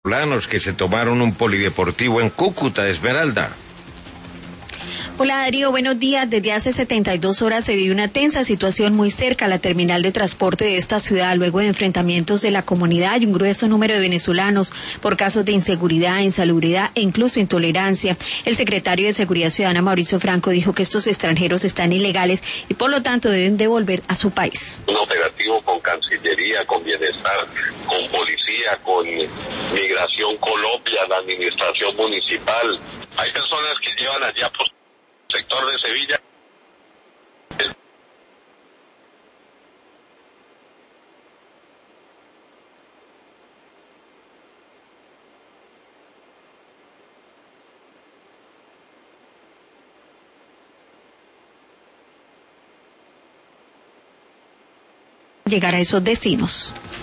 planos que se tomaron un polideportivo en Cúcuta, Esmeralda. Hola Darío, buenos días. Desde hace 72 horas se vive una tensa situación muy cerca a la terminal de transporte de esta ciudad, luego de enfrentamientos de la comunidad y un grueso número de venezolanos por casos de inseguridad, insalubridad e incluso intolerancia. El secretario de Seguridad Ciudadana, Mauricio Franco, dijo que estos extranjeros están ilegales y por lo tanto deben devolver a su país. Un operativo con Cancillería, con Bienestar, con Policía, con Migración Colombia, la Administración Municipal. Hay personas que llevan allá por sector de Sevilla. Llegar a esos destinos.